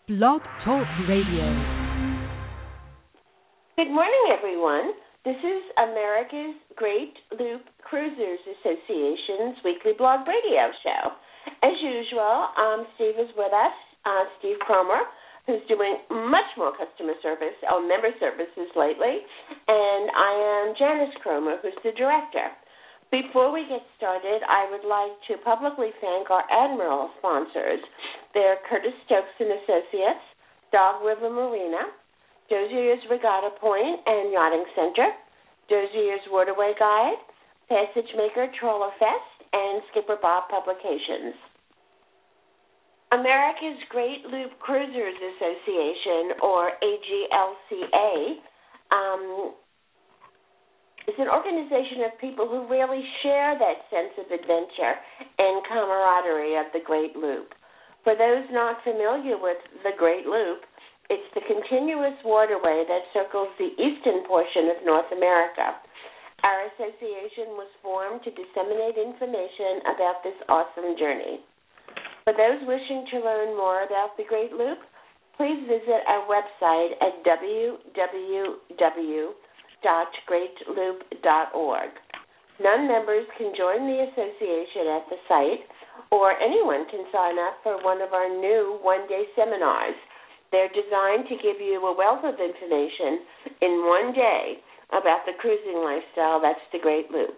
Blog Talk Radio. Good morning, everyone. This is America's Great Loop Cruisers Association's weekly blog radio show. As usual, Steve is with us, Steve Cromer, who's doing much more customer service or member services lately, and I am Janice Cromer, who's the director. Before we get started, I would like to publicly thank our Admiral sponsors. They're Curtis Stokes and Associates, Dog River Marina, Dozier's Regatta Point and Yachting Center, Dozier's Waterway Guide, Passage Maker Trawler Fest, and Skipper Bob Publications. America's Great Loop Cruisers Association, or AGLCA, is an organization of people who really share that sense of adventure and camaraderie of the Great Loop. For those not familiar with the Great Loop, it's the continuous waterway that circles the eastern portion of North America. Our association was formed to disseminate information about this awesome journey. For those wishing to learn more about the Great Loop, please visit our website at www.greatloop.org. Non-members can join the association at the site, or anyone can sign up for one of our new one-day seminars. They're designed to give you a wealth of information in one day about the cruising lifestyle that's the Great Loop.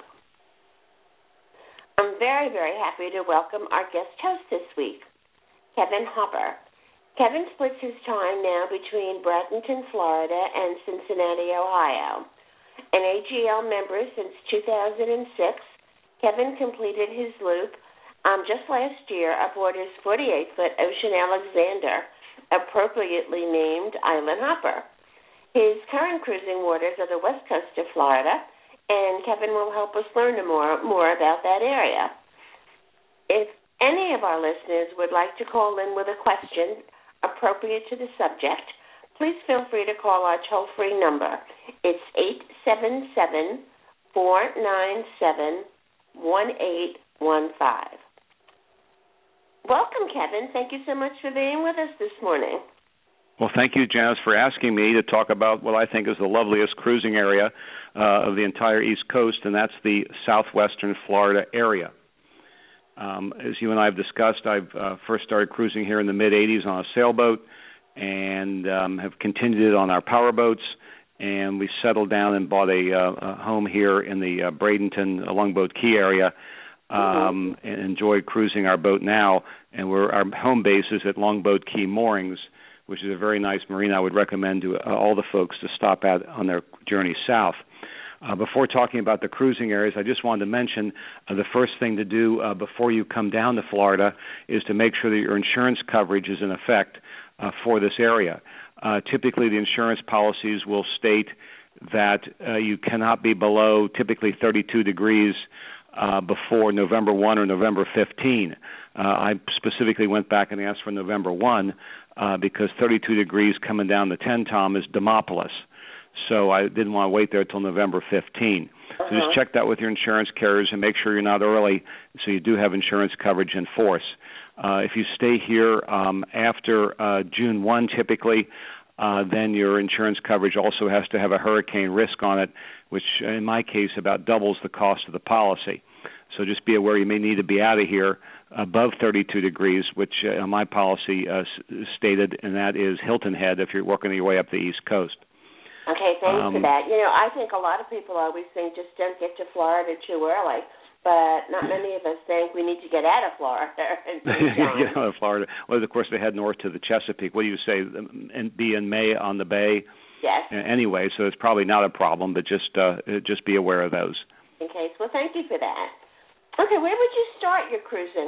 I'm very, very happy to welcome our guest host this week, Kevin Hopper. Kevin splits his time now between Bradenton, Florida, and Cincinnati, Ohio. An AGL member since 2006, Kevin completed his loop just last year aboard his 48-foot Ocean Alexander, appropriately named Island Hopper. His current cruising waters are the west coast of Florida, and Kevin will help us learn more about that area. If any of our listeners would like to call in with a question appropriate to the subject, please feel free to call our toll-free number. It's 877-497-1815. Welcome, Kevin. Thank you so much for being with us this morning. Well, thank you, Janice, for asking me to talk about what I think is the loveliest cruising area of the entire East Coast, and that's the southwestern Florida area. As you and I have discussed, I've first started cruising here in the mid-'80s on a sailboat and have continued it on our powerboats, and we settled down and bought a home here in the Bradenton Longboat Key area and enjoy cruising our boat now. And our home base is at Longboat Key Moorings, which is a very nice marina I would recommend to all the folks to stop at on their journey south. Before talking about the cruising areas, I just wanted to mention the first thing to do before you come down to Florida is to make sure that your insurance coverage is in effect for this area. Typically, the insurance policies will state that you cannot be below typically 32 degrees before November 1 or November 15. I specifically went back and asked for November 1 because 32 degrees coming down the 10 Tom is Demopolis. So I didn't want to wait there until November 15. So just check that with your insurance carriers and make sure you're not early so you do have insurance coverage in force. If you stay here after June 1 typically, then your insurance coverage also has to have a hurricane risk on it, which in my case about doubles the cost of the policy. So just be aware you may need to be out of here above 32 degrees, which my policy stated, and that is Hilton Head if you're working your way up the East Coast. Okay, thanks for that. You know, I think a lot of people always think just don't get to Florida too early, but not many of us think we need to get out of Florida. Get out of Florida. Well, of course, they head north to the Chesapeake. What do you say, be in May on the bay? Yes. Anyway, so it's probably not a problem, but just be aware of those. Okay, well, thank you for that. Okay, where would you start your cruising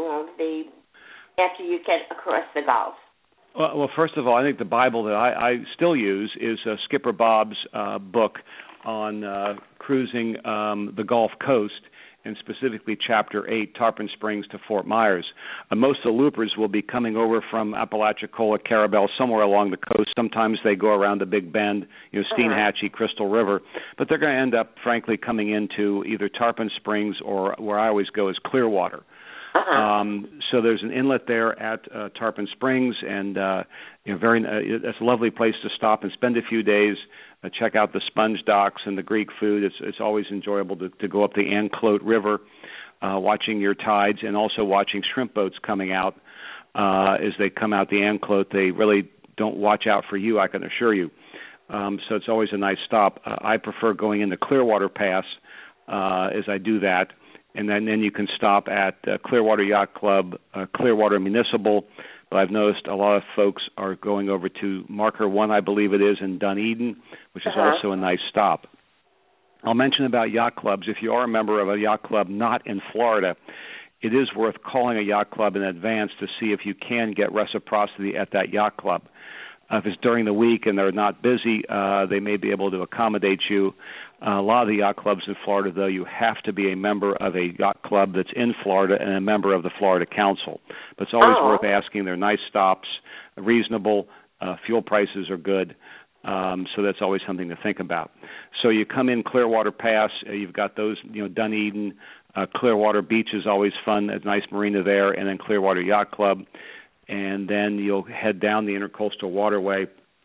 after you get across the Gulf? Well, first of all, I think the Bible that I still use is Skipper Bob's book on cruising the Gulf Coast, and specifically Chapter 8, Tarpon Springs to Fort Myers. Most of the loopers will be coming over from Apalachicola, Carabel, somewhere along the coast. Sometimes they go around the Big Bend, Steinhatchee, Crystal River. But they're going to end up, frankly, coming into either Tarpon Springs or where I always go is Clearwater. So there's an inlet there at Tarpon Springs, and it's a lovely place to stop and spend a few days. Check out the sponge docks and the Greek food. It's always enjoyable to go up the Anclote River, watching your tides, and also watching shrimp boats coming out as they come out the Anclote. They really don't watch out for you, I can assure you. So it's always a nice stop. I prefer going into Clearwater Pass as I do that. And then you can stop at Clearwater Yacht Club, Clearwater Municipal. But I've noticed a lot of folks are going over to Marker 1, I believe it is, in Dunedin, which is also a nice stop. I'll mention about yacht clubs. If you are a member of a yacht club not in Florida, it is worth calling a yacht club in advance to see if you can get reciprocity at that yacht club. If it's during the week and they're not busy, they may be able to accommodate you. A lot of the yacht clubs in Florida, though, you have to be a member of a yacht club that's in Florida and a member of the Florida Council. But it's always worth asking. They're nice stops, reasonable, fuel prices are good, so that's always something to think about. So you come in Clearwater Pass, you've got those, Dunedin, Clearwater Beach is always fun, a nice marina there, and then Clearwater Yacht Club. And then you'll head down the Intercoastal Waterway,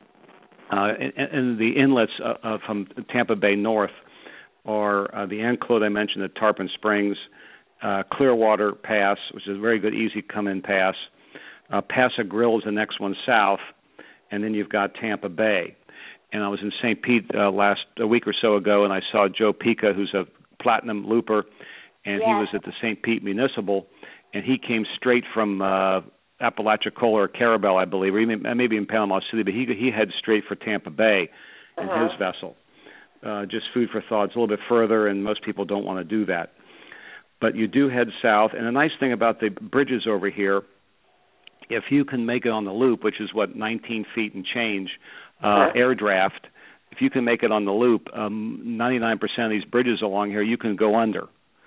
and the inlets from Tampa Bay north are the Anclote I mentioned at Tarpon Springs, Clearwater Pass, which is a very good, easy come-in pass. Paso Grill is the next one south, and then you've got Tampa Bay. And I was in St. Pete a week or so ago, and I saw Joe Pica, who's a platinum looper, and he was at the St. Pete Municipal, and he came straight from Apalachicola or Carabel, I believe, or even maybe in Panama City, but he heads straight for Tampa Bay in his vessel. Just food for thought. It's a little bit further, and most people don't want to do that. But you do head south, and the nice thing about the bridges over here, if you can make it on the loop, which is 19 feet and change, air draft, if you can make it on the loop, 99% of these bridges along here you can go under.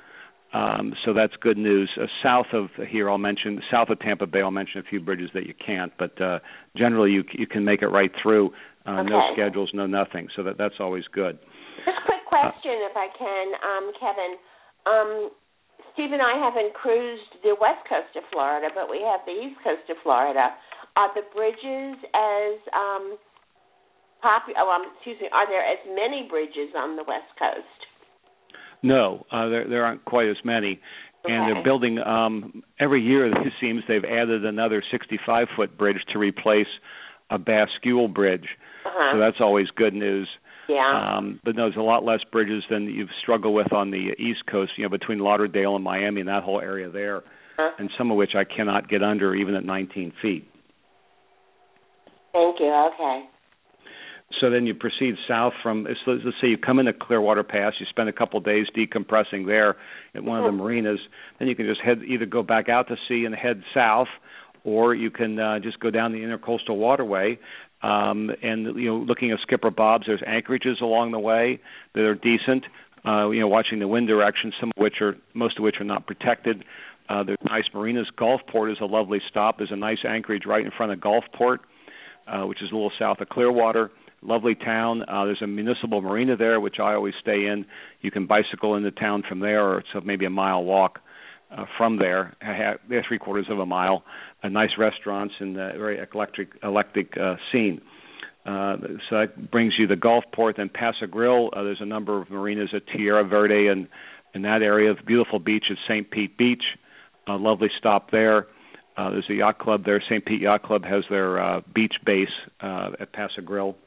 So that's good news. South of here, south of Tampa Bay, I'll mention a few bridges that you can't, but generally you can make it right through. No schedules, no nothing. So that's always good. Just a quick question, if I can, Kevin. Steve and I haven't cruised the west coast of Florida, but we have the east coast of Florida. Are the bridges as popular? Are there as many bridges on the west coast? No, there aren't quite as many, and they're building every year. It seems they've added another 65-foot bridge to replace a Bascule bridge, so that's always good news. Yeah. But no, there's a lot less bridges than you've struggled with on the East Coast, between Lauderdale and Miami and that whole area there, and some of which I cannot get under even at 19 feet. Thank you. Okay. So then you proceed south let's say you come into Clearwater Pass, you spend a couple of days decompressing there at one of the marinas, then you can just either go back out to sea and head south, or you can just go down the Intercoastal Waterway, and looking at Skipper Bob's, there's anchorages along the way that are decent, watching the wind direction, most of which are not protected. There's nice marinas. Gulfport is a lovely stop. There's a nice anchorage right in front of Gulfport, which is a little south of Clearwater. Lovely town. There's a municipal marina there, which I always stay in. You can bicycle into town from there, or it's maybe a mile walk from there, 3/4 of a mile. Nice restaurants and a very eclectic scene. So that brings you to Gulfport, then Paso Grill. There's a number of marinas at Tierra Verde and in that area. The beautiful beach at St. Pete Beach. A lovely stop there. There's a yacht club there. St. Pete Yacht Club has their beach base at Paso Grill.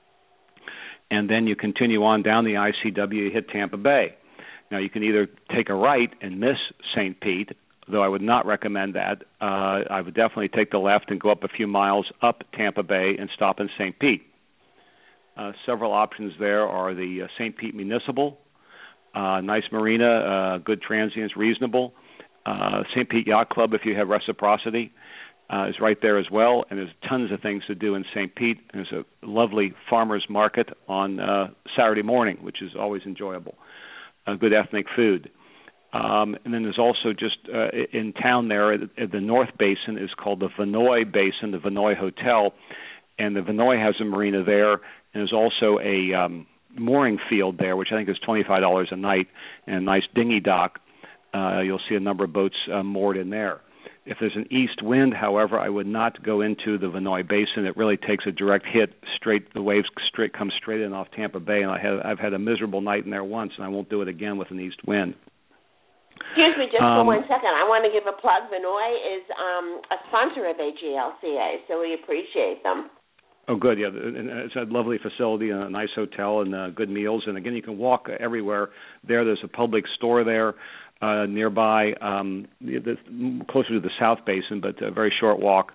And then you continue on down the ICW, you hit Tampa Bay. Now, you can either take a right and miss St. Pete, though I would not recommend that. I would definitely take the left and go up a few miles up Tampa Bay and stop in St. Pete. Several options there are the St. Pete Municipal, nice marina, good transients, reasonable. St. Pete Yacht Club, if you have reciprocity, is right there as well, and there's tons of things to do in St. Pete. There's a lovely farmer's market on Saturday morning, which is always enjoyable. Good ethnic food. And then there's also just in town there, at the North Basin is called the Vinoy Basin, the Vinoy Hotel, and the Vinoy has a marina there, and there's also a mooring field there, which I think is $25 a night, and a nice dinghy dock. You'll see a number of boats moored in there. If there's an east wind, however, I would not go into the Vinoy Basin. It really takes a direct hit straight. The waves come straight in off Tampa Bay, and I've had a miserable night in there once, and I won't do it again with an east wind. Excuse me just for 1 second. I want to give a plug. Vinoy is a sponsor of AGLCA, so we appreciate them. Oh, good. Yeah, and it's a lovely facility and a nice hotel and good meals. And again, you can walk everywhere there. There's a public store there nearby, closer to the South Basin, but a very short walk.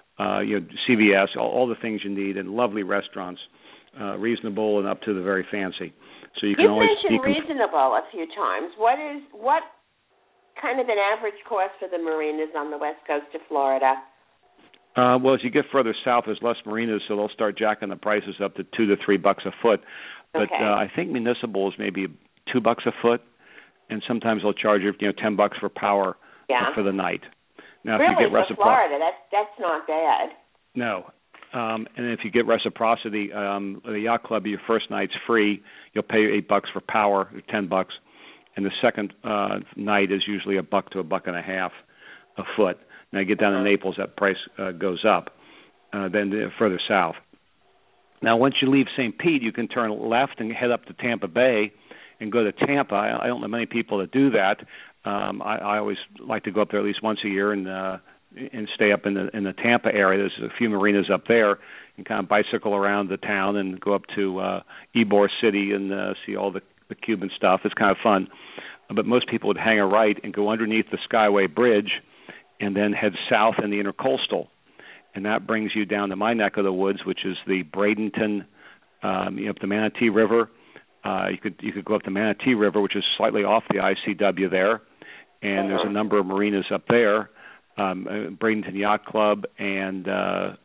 CVS, all the things you need, and lovely restaurants, reasonable and up to the very fancy. So you can always mentioned reasonable a few times. What kind of an average cost for the marinas on the west coast of Florida? Well, as you get further south, there's less marinas, so they'll start jacking the prices up to $2 to $3 a foot. But okay. I think municipal is maybe $2 a foot, and sometimes they'll charge you, $10 for power for the night. Now, really, if you get for Florida, that's not bad. No, and if you get reciprocity, the yacht club, your first night's free. You'll pay $8 for power, or $10, and the second night is usually $1 to $1.50 a foot. Now, you get down to Naples, that price goes up, then further south. Now, once you leave St. Pete, you can turn left and head up to Tampa Bay and go to Tampa. I don't know many people that do that. I always like to go up there at least once a year and stay up in the Tampa area. There's a few marinas up there, and kind of bicycle around the town and go up to Ybor City and see all the Cuban stuff. It's kind of fun. But most people would hang a right and go underneath the Skyway Bridge and then head south in the Intercoastal. And that brings you down to my neck of the woods, which is the Bradenton, up the Manatee River. You could go up the Manatee River, which is slightly off the ICW there. And there's a number of marinas up there, Bradenton Yacht Club and a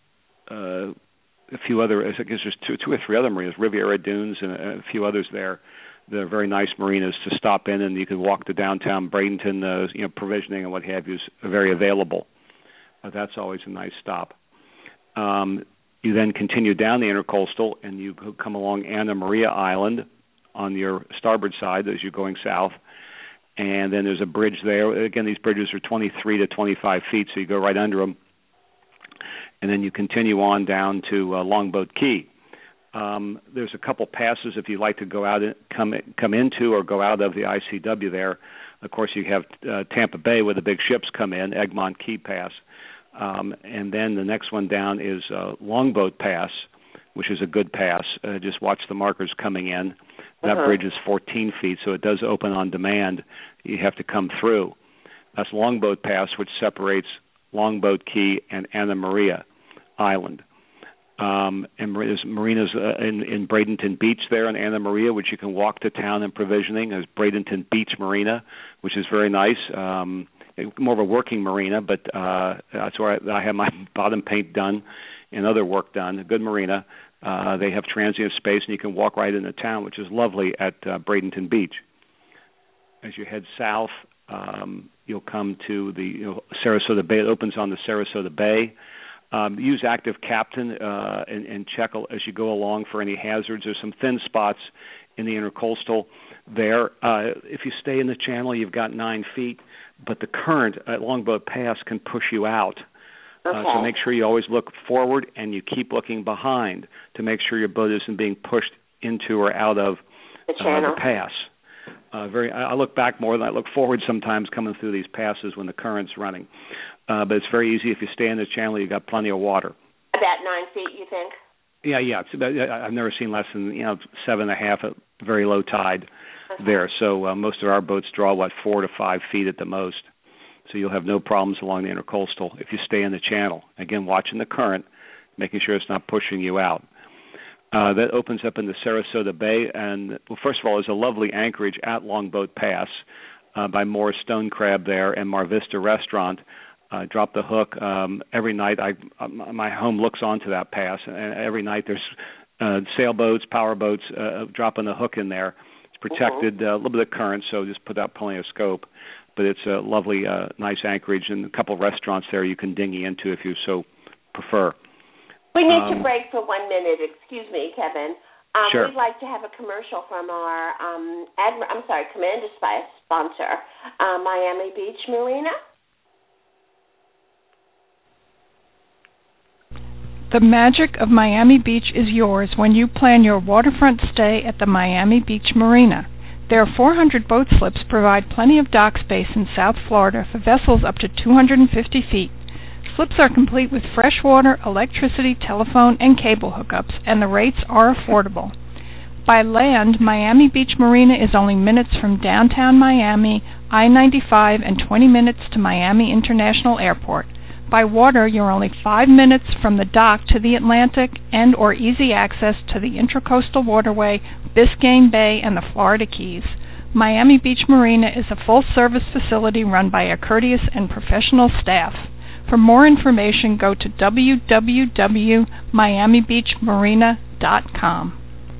few other, I guess there's two or three other marinas, Riviera Dunes and a few others there. They're very nice marinas to stop in, and you can walk to downtown Bradenton. Provisioning and what have you is very available. That's always a nice stop. You then continue down the Intercoastal, and you come along Anna Maria Island on your starboard side as you're going south. And then there's a bridge there. Again, these bridges are 23 to 25 feet, so you go right under them. And then you continue on down to Longboat Key. There's a couple passes if you'd like to go out, come into or go out of the ICW there. Of course, you have Tampa Bay where the big ships come in, Egmont Key Pass. And then the next one down is Longboat Pass, which is a good pass. Just watch the markers coming in. That bridge is 14 feet, so it does open on demand. You have to come through. That's Longboat Pass, which separates Longboat Key and Anna Maria Island. And there's marinas in Bradenton Beach there in Anna Maria, which you can walk to town and provisioning. There's Bradenton Beach Marina, which is very nice. More of a working marina, but that's where I have my bottom paint done and other work done. A good marina. They have transient space, and you can walk right into town, which is lovely at Bradenton Beach. As you head south, you'll come to the Sarasota Bay. It opens on the Sarasota Bay. Use Active Captain and check as you go along for any hazards. There's some thin spots in the Intercoastal there. If you stay in the channel, you've got 9 feet, but the current at Longboat Pass can push you out. So make sure you always look forward and you keep looking behind to make sure your boat isn't being pushed into or out of the pass. I look back more than I look forward sometimes coming through these passes when the current's running. But it's very easy if you stay in the channel. You've got plenty of water. About 9 feet, you think? Yeah. It's about, I've never seen less than 7.5 at very low tide there. So most of our boats draw 4 to 5 feet at the most. So you'll have no problems along the Intercoastal if you stay in the channel. Again, watching the current, making sure it's not pushing you out. That opens up into Sarasota Bay, and first of all, there's a lovely anchorage at Longboat Pass by Moore's Stone Crab there and Mar Vista Restaurant. Drop the hook every night. My home looks onto that pass, and every night there's sailboats, power boats dropping the hook in there. It's protected, a little bit of current, so just put out plenty of scope. But it's a lovely, nice anchorage, and a couple of restaurants there you can dinghy into if you so prefer. We need to break for 1 minute. Excuse me, Kevin. Sure. We'd like to have a commercial from our Commander sponsor, Miami Beach Marina. The magic of Miami Beach is yours when you plan your waterfront stay at the Miami Beach Marina. Their 400 boat slips provide plenty of dock space in South Florida for vessels up to 250 feet. Slips are complete with fresh water, electricity, telephone, and cable hookups, and the rates are affordable. By land, Miami Beach Marina is only minutes from downtown Miami, I-95, and 20 minutes to Miami International Airport. By water, you're only 5 minutes from the dock to the Atlantic and or easy access to the Intracoastal Waterway, Biscayne Bay, and the Florida Keys. Miami Beach Marina is a full-service facility run by a courteous and professional staff. For more information, go to www.miamibeachmarina.com.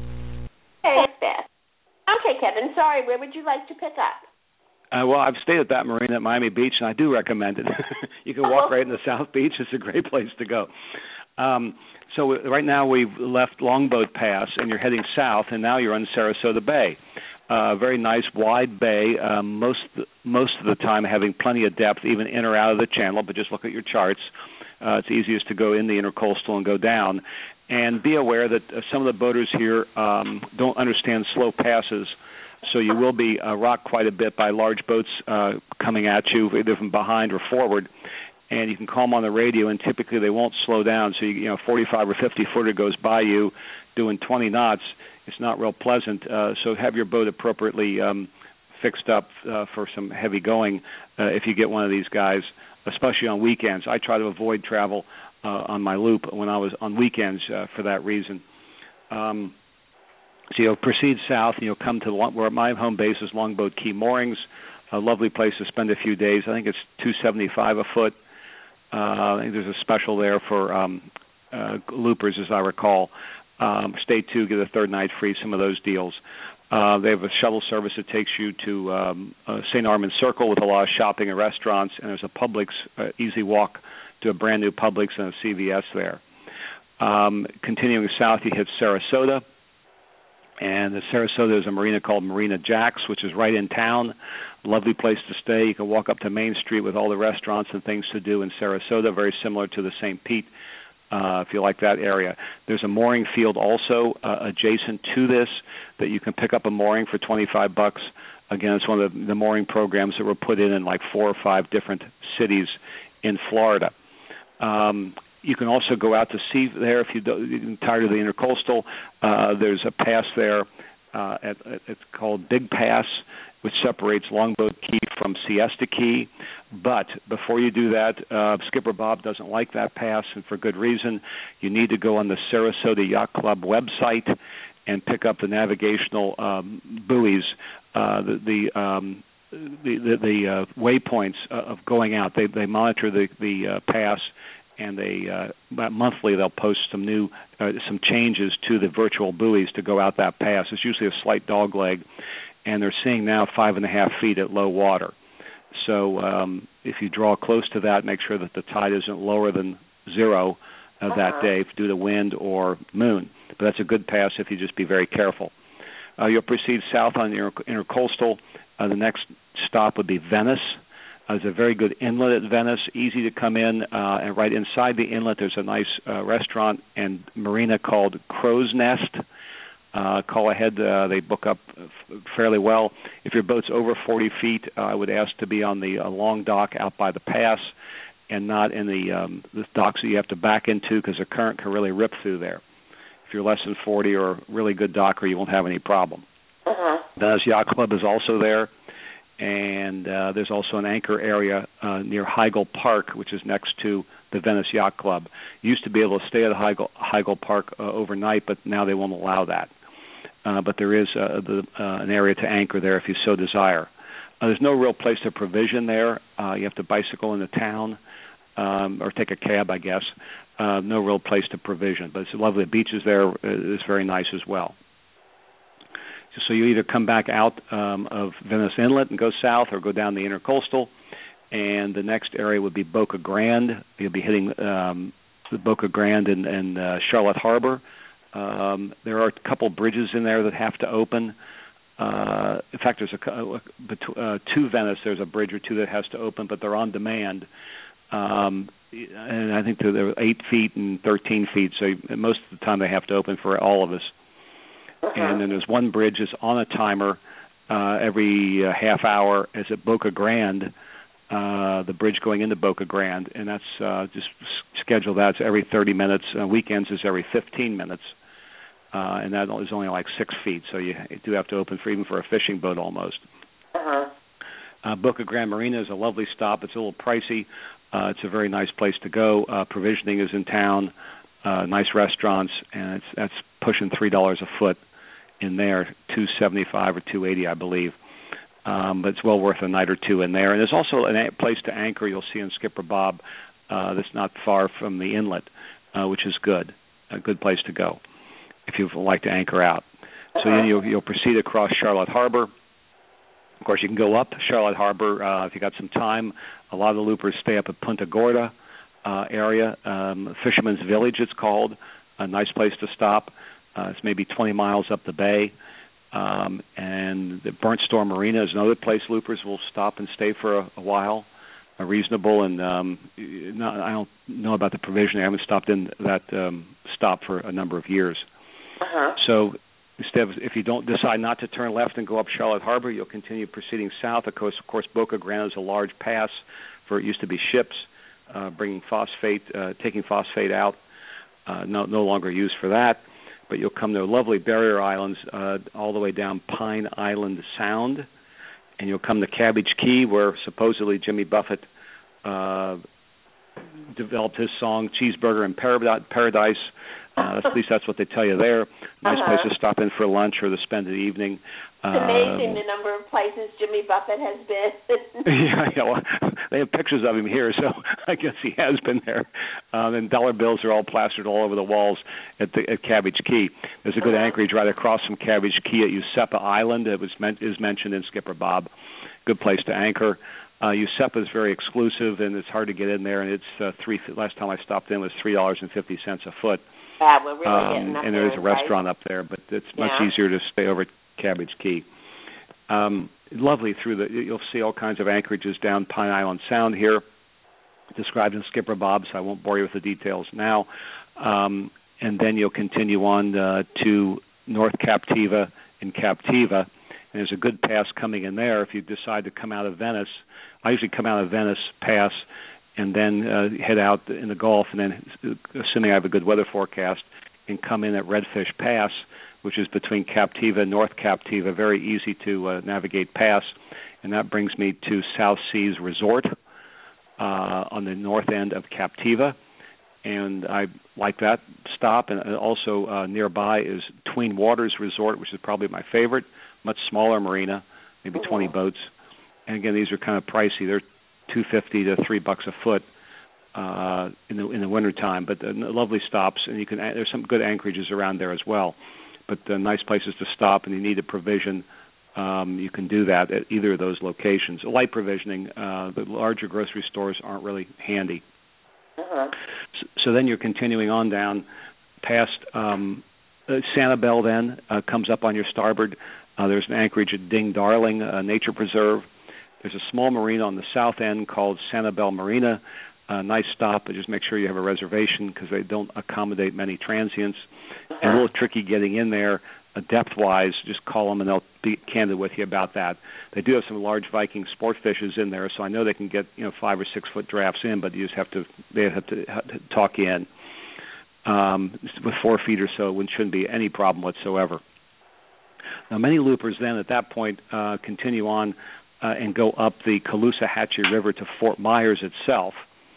Okay, Kevin, sorry, where would you like to pick up? Well, I've stayed at that marina at Miami Beach, and I do recommend it. You can walk right in the South Beach. It's a great place to go. So right now we've left Longboat Pass, and you're heading south, and now you're on Sarasota Bay. Very nice, wide bay, most of the time having plenty of depth, even in or out of the channel, but just look at your charts. It's easiest to go in the intercoastal and go down. And be aware that some of the boaters here don't understand slow passes, so you will be rocked quite a bit by large boats coming at you, either from behind or forward. And you can call them on the radio, and typically they won't slow down. So, 45 or 50 footer goes by you doing 20 knots. It's not real pleasant. So have your boat appropriately fixed up for some heavy going if you get one of these guys, especially on weekends. I try to avoid travel on my loop when I was on weekends for that reason. So you'll proceed south, and you'll come to where my home base is Longboat Key Moorings, a lovely place to spend a few days. I think it's $275 a foot. I think there's a special there for loopers, as I recall. Stay 2, get a third night free, some of those deals. They have a shuttle service that takes you to St. Armand Circle with a lot of shopping and restaurants, and there's a Publix easy walk to a brand new Publix and a CVS there. Continuing south, you hit Sarasota. And in Sarasota, there's a marina called Marina Jacks, which is right in town. Lovely place to stay. You can walk up to Main Street with all the restaurants and things to do in Sarasota, very similar to the St. Pete, if you like that area. There's a mooring field also adjacent to this that you can pick up a mooring for $25. Again, it's one of the mooring programs that were put in like 4 or 5 different cities in Florida. You can also go out to sea there if you're tired of the intercoastal. There's a pass there. It's called Big Pass, which separates Longboat Key from Siesta Key. But before you do that, Skipper Bob doesn't like that pass, and for good reason. You need to go on the Sarasota Yacht Club website and pick up the navigational buoys, the waypoints of going out. They monitor the pass. And they monthly they'll post some new some changes to the virtual buoys to go out that pass. It's usually a slight dog leg, and they're seeing now 5.5 feet at low water. So if you draw close to that, make sure that the tide isn't lower than 0 that day due to wind or moon. But that's a good pass if you just be very careful. You'll proceed south on the intercoastal. The next stop would be Venice. There's a very good inlet at Venice, easy to come in, and right inside the inlet there's a nice restaurant and marina called Crow's Nest. Call ahead, they book up fairly well. If your boat's over 40 feet, I would ask to be on the long dock out by the pass and not in the docks that you have to back into because the current can really rip through there. If you're less than 40 or a really good docker, you won't have any problem. Venice Yacht Club is also there. And there's also an anchor area near Heigl Park, which is next to the Venice Yacht Club. You used to be able to stay at Heigl Park overnight, but now they won't allow that. But there is an area to anchor there if you so desire. There's no real place to provision there. You have to bicycle into town or take a cab, I guess. No real place to provision. But it's lovely. The beaches there is very nice as well. So you either come back out of Venice Inlet and go south or go down the intercoastal. And the next area would be Boca Grande. You'll be hitting the Boca Grande and Charlotte Harbor. There are a couple bridges in there that have to open. In fact, there's to Venice, there's a bridge or two that has to open, but they're on demand. And I think they're 8 feet and 13 feet, so most of the time they have to open for all of us. And then there's one bridge that's on a timer every half hour is at Boca Grande, the bridge going into Boca Grande, and that's just scheduled. That's every 30 minutes. Weekends is every 15 minutes. And that is only like 6 feet, so you do have to open even for a fishing boat almost. Boca Grande Marina is a lovely stop. It's a little pricey. It's a very nice place to go. Provisioning is in town, nice restaurants, and that's pushing $3 a foot in there, $2.75 or $2.80, I believe. But it's well worth a night or two in there. And there's also a place to anchor you'll see in Skipper Bob that's not far from the inlet, which is good, a good place to go if you like to anchor out. So then you'll proceed across Charlotte Harbor. Of course, you can go up Charlotte Harbor if you got some time. A lot of the loopers stay up at Punta Gorda area. Fisherman's Village, it's called. A nice place to stop. It's maybe 20 miles up the bay. And the Burnt Store Marina is another place loopers will stop and stay for a while. Reasonable, and I don't know about the provision. I haven't stopped in that stop for a number of years. So instead of, if you don't decide not to turn left and go up Charlotte Harbor, you'll continue proceeding south. Of course, Boca Grande is a large pass for it used to be ships bringing phosphate, taking phosphate out. No longer used for that. But you'll come to lovely barrier islands all the way down Pine Island Sound, and you'll come to Cabbage Key, where supposedly Jimmy Buffett developed his song "Cheeseburger in Paradise." At least that's what they tell you there. Nice place to stop in for lunch or to spend the evening. It's amazing the number of places Jimmy Buffett has been. Yeah, well, they have pictures of him here, so I guess he has been there. And dollar bills are all plastered all over the walls at Cabbage Key. There's a good anchorage right across from Cabbage Key at Usepa Island. It is mentioned in Skipper Bob. Good place to anchor. Usepa is very exclusive, and it's hard to get in there. And it's last time I stopped in was $3.50 a foot. We're really getting up and there's a restaurant up there, but it's much easier to stay over at Cabbage Key. Lovely you'll see all kinds of anchorages down Pine Island Sound here, described in Skipper Bob, so I won't bore you with the details now. And then you'll continue on to North Captiva and Captiva, and there's a good pass coming in there if you decide to come out of Venice. I usually come out of Venice, pass, and then head out in the Gulf, and then, assuming I have a good weather forecast, and come in at Redfish Pass, which is between Captiva and North Captiva, very easy to navigate pass, and that brings me to South Seas Resort on the north end of Captiva, and I like that stop. And also nearby is Tween Waters Resort, which is probably my favorite, much smaller marina, maybe 20 boats, and again, these are kind of pricey. They're $2.50 to $3 a foot in the wintertime, but lovely stops, and there's some good anchorages around there as well. But nice places to stop, and you need a provision. You can do that at either of those locations. Light provisioning, the larger grocery stores aren't really handy. So then you're continuing on down past Sanibel. Then comes up on your starboard. There's an anchorage at Ding Darling Nature Preserve. There's a small marina on the south end called Sanibel Marina. Nice stop, but just make sure you have a reservation because they don't accommodate many transients. And a little tricky getting in there depth-wise. Just call them and they'll be candid with you about that. They do have some large Viking sport fishes in there, so I know they can get 5 or 6 foot drafts in, but you just have to talk you in. With 4 feet or so, it shouldn't be any problem whatsoever. Now, many loopers then at that point continue on and go up the Caloosahatchee River to Fort Myers itself.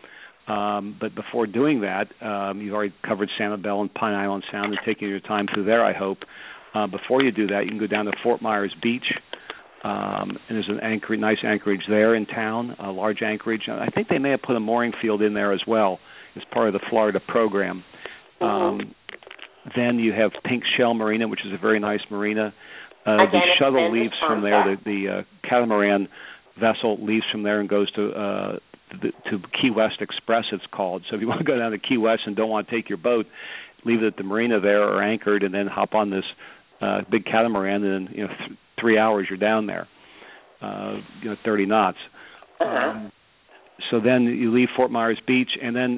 But before doing that, you've already covered Sanibel and Pine Island Sound and taking your time through there, I hope. Before you do that, you can go down to Fort Myers Beach, and there's a nice anchorage there in town, a large anchorage. I think they may have put a mooring field in there as well as part of the Florida program. Then you have Pink Shell Marina, which is a very nice marina. The shuttle leaves from there. The catamaran vessel leaves from there and goes to Key West Express, it's called. So if you want to go down to Key West and don't want to take your boat, leave it at the marina there or anchored, and then hop on this big catamaran, and then 3 hours you're down there. 30 knots. So then you leave Fort Myers Beach, and then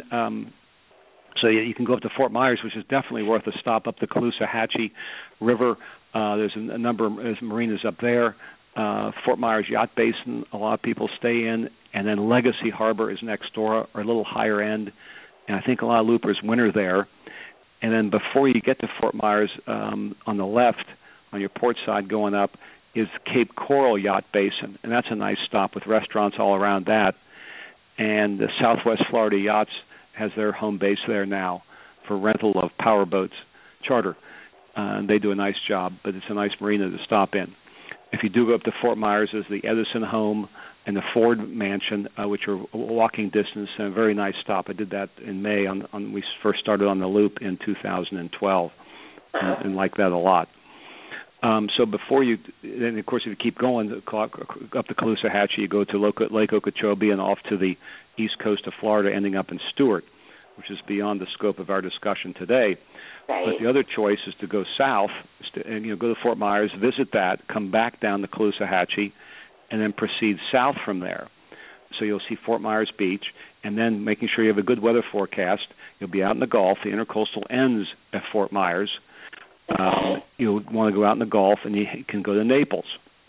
so you can go up to Fort Myers, which is definitely worth a stop up the Caloosahatchee River. There's a number of marinas up there. Fort Myers Yacht Basin, a lot of people stay in, and then Legacy Harbor is next door, or a little higher end, and I think a lot of loopers winter there. And then before you get to Fort Myers, on the left, on your port side going up, is Cape Coral Yacht Basin, and that's a nice stop with restaurants all around that. And the Southwest Florida Yachts has their home base there now for rental of power boats, charter. They do a nice job, but it's a nice marina to stop in. If you do go up to Fort Myers, there's the Edison home and the Ford Mansion, which are walking distance, and a very nice stop. I did that in May. We first started on the loop in 2012, and like that a lot. So before you, then of course if you keep going up the Caloosahatchee, you go to Lake Okeechobee and off to the east coast of Florida, ending up in Stewart, which is beyond the scope of our discussion today. Right. But the other choice is to go south, and go to Fort Myers, visit that, come back down the Caloosahatchee, and then proceed south from there. So you'll see Fort Myers Beach, and then making sure you have a good weather forecast. You'll be out in the Gulf. The Intercoastal ends at Fort Myers. You'll want to go out in the Gulf, and you can go to Naples,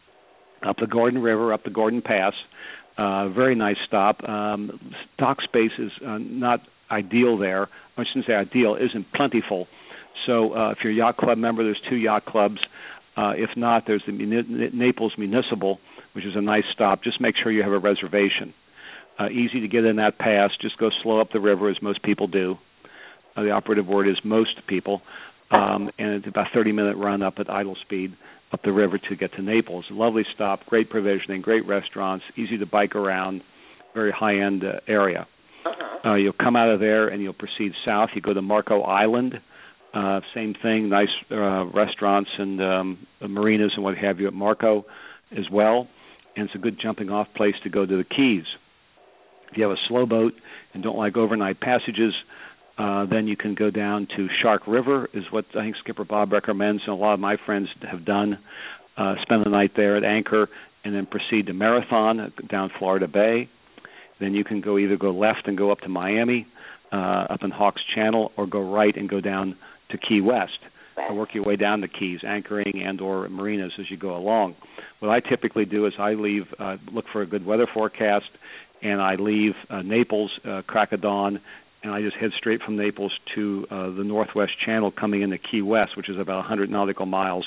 up the Gordon River, up the Gordon Pass. Very nice stop. Dock space is not ideal there. I shouldn't say ideal, isn't plentiful. So if you're a yacht club member, there's 2 yacht clubs. If not, there's the Naples Municipal, which is a nice stop. Just make sure you have a reservation. Easy to get in that pass. Just go slow up the river, as most people do. The operative word is most people. And it's about a 30-minute run up at idle speed up the river to get to Naples. Lovely stop, great provisioning, great restaurants, easy to bike around, very high-end area. You'll come out of there and you'll proceed south. You go to Marco Island. Same thing, nice restaurants and marinas and what have you at Marco as well. And it's a good jumping-off place to go to the Keys. If you have a slow boat and don't like overnight passages, then you can go down to Shark River, is what I think Skipper Bob recommends, and a lot of my friends have done. Spend the night there at anchor, and then proceed to Marathon down Florida Bay. Then you can either go left and go up to Miami, up in Hawks Channel, or go right and go down to Key West. And work your way down the Keys, anchoring and or marinas as you go along. What I typically do is I leave, look for a good weather forecast, and I leave Naples, crack of dawn, and I just head straight from Naples to the Northwest Channel coming into Key West, which is about 100 nautical miles,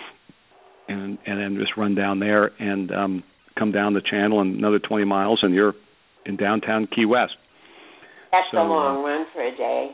and then just run down there and come down the channel and another 20 miles, and you're in downtown Key West. That's a long run for a day.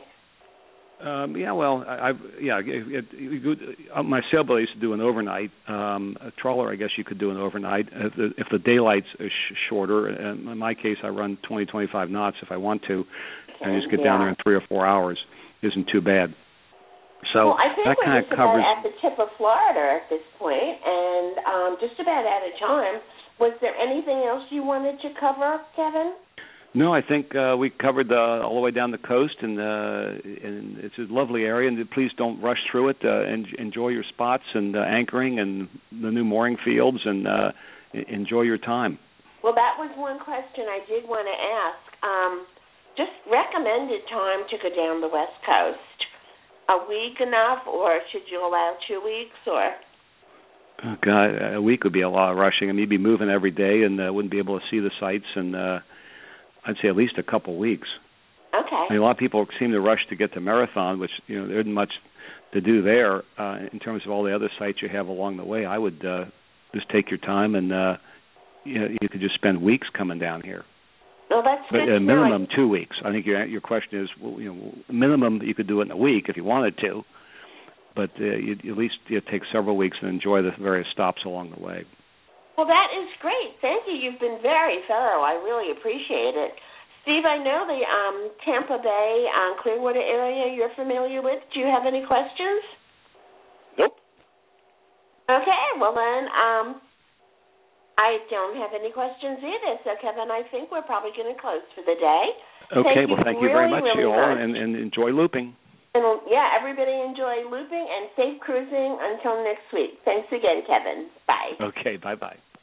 My sailboat I used to do an overnight. A trawler, I guess you could do an overnight if the daylight's shorter. In my case, I run 20, 25 knots if I want to, and just get down there in 3 or 4 hours. Isn't too bad. So I think that kind of covers. About at the tip of Florida at this point, and just about out of time. Was there anything else you wanted to cover, Kevin? No, I think we covered all the way down the coast, and it's a lovely area. And please don't rush through it. Enjoy your spots and anchoring and the new mooring fields, and enjoy your time. Well, that was one question I did want to ask. Just recommended time to go down the West Coast. A week enough, or should you allow 2 weeks, or? Oh, God, a week would be a lot of rushing. I mean, you'd be moving every day and wouldn't be able to see the sights, and I'd say at least a couple weeks. Okay. I mean, a lot of people seem to rush to get to Marathon, which, there isn't much to do there in terms of all the other sites you have along the way. I would just take your time, and you could just spend weeks coming down here. Well, that's good. But minimum 2 weeks. I think your question is, minimum you could do it in a week if you wanted to, but you'd at least take several weeks and enjoy the various stops along the way. Well, that is great. Thank you. You've been very thorough. I really appreciate it. Steve, I know the Tampa Bay, Clearwater area you're familiar with. Do you have any questions? Nope. Okay, well then, I don't have any questions either. So, Kevin, I think we're probably going to close for the day. Okay, thank you very much, really you all, much. and enjoy looping. And yeah, everybody enjoy looping and safe cruising until next week. Thanks again, Kevin. Bye. Okay, bye-bye.